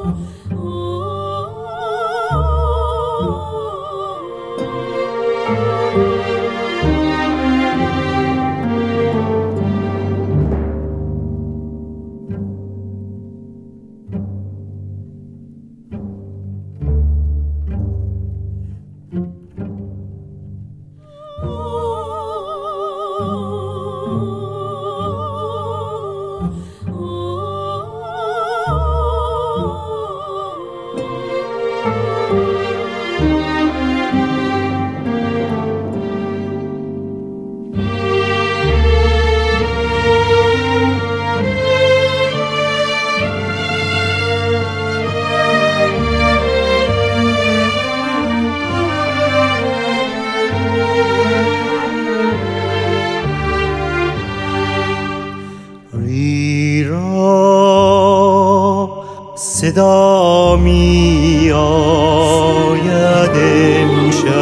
صدا می آید امشب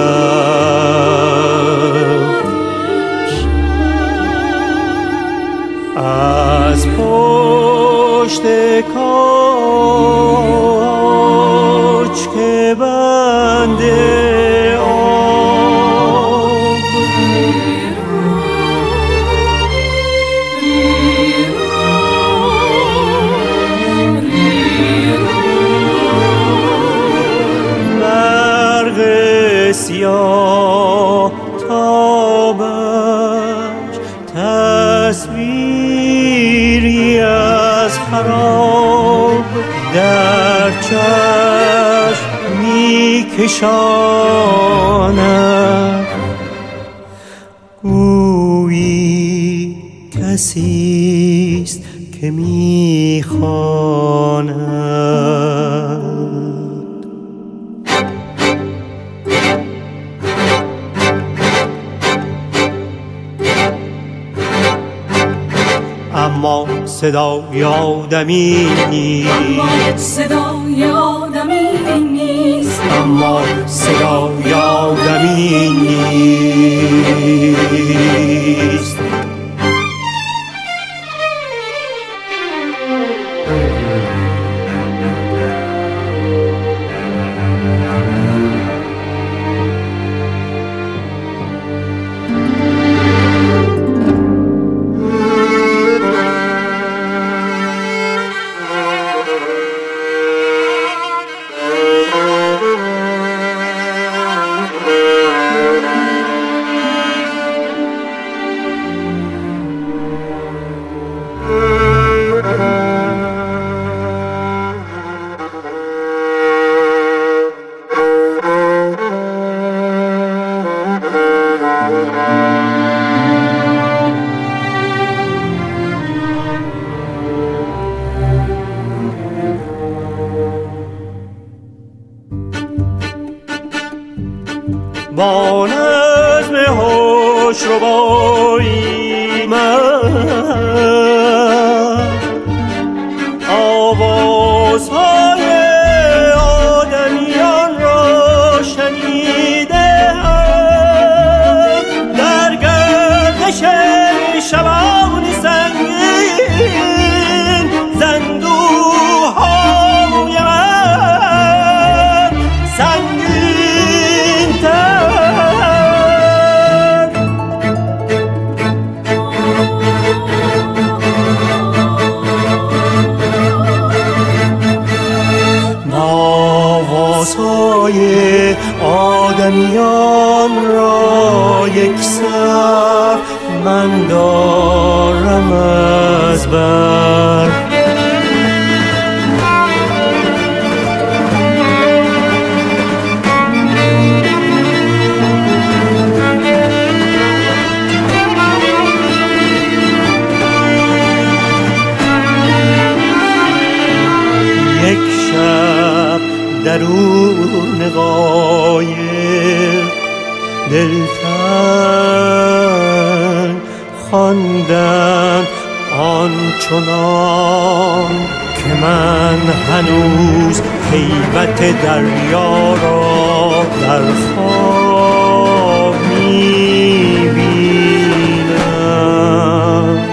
از پشت کاج که بنده آب برق سیاه تابش تصویری از خراب در چشم می کشاند گویی کسیست که می خواند. اما صدای آدمی نیست، اما صدای آدمی نیست، اما صدای آدمی نیست. با نظم هوشربایی من آوازهای آدمیان را شنیدم در گردش شبان سنگین زندوهای من سنگین آوازهای آدمیان را یک سر من دارم از بر یک شب درون قایق دلتنگ خواندم آنچنان که من هنوز هیبت دریا را در خواب می‌بینم.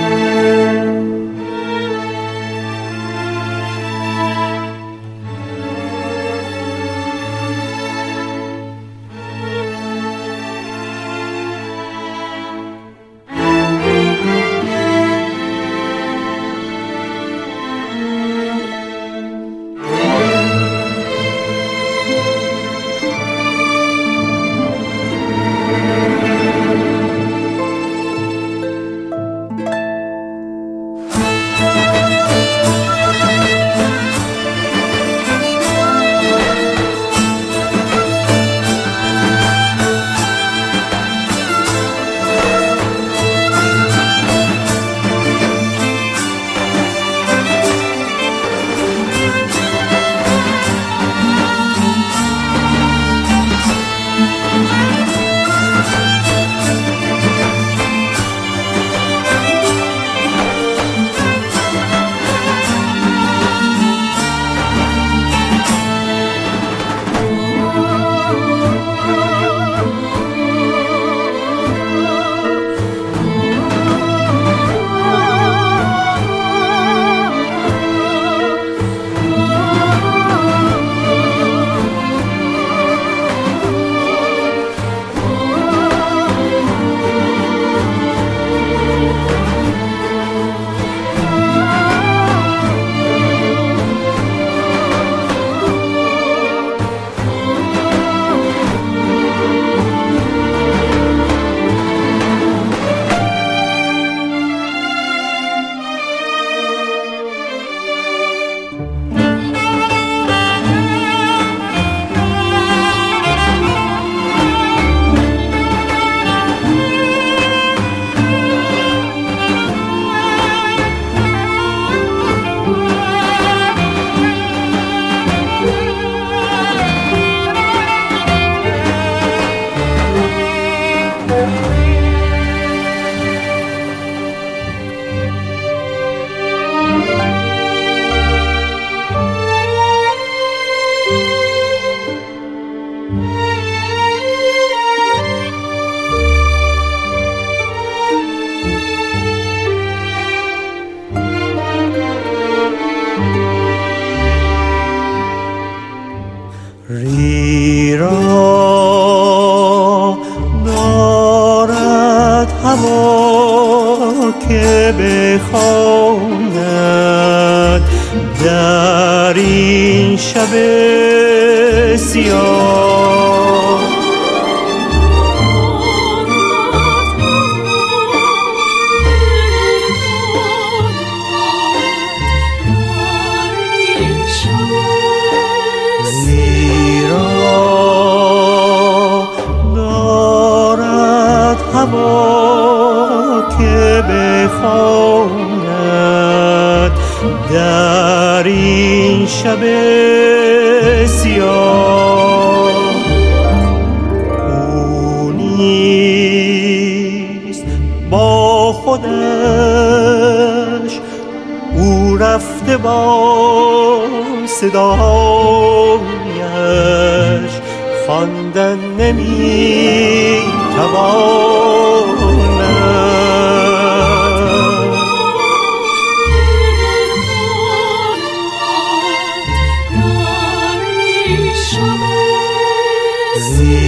شب سیاه زیرا دارد هوا که بخواند در این شب سیاه او نیست با خودش، او رفته با صدایش خواندن نمی تواند. زیرا